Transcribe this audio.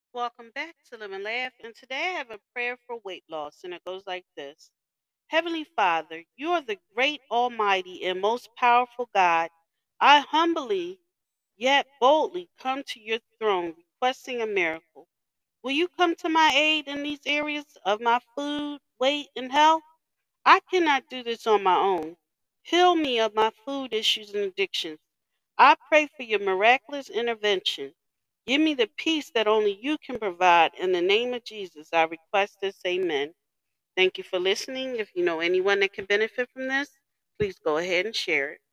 Welcome back to Live and Laugh. And today I have a prayer for weight loss, and it goes like this. Heavenly Father, you are the great, almighty, and most powerful God. I humbly yet boldly come to your throne requesting a miracle. Will you come to my aid in these areas of my food, weight, and health? I cannot do this on my own. Heal me of my food issues and addictions. I pray for your miraculous intervention. Give me the peace that only you can provide. In the name of Jesus, I request this. Amen. Thank you for listening. If you know anyone that can benefit from this, please go ahead and share it.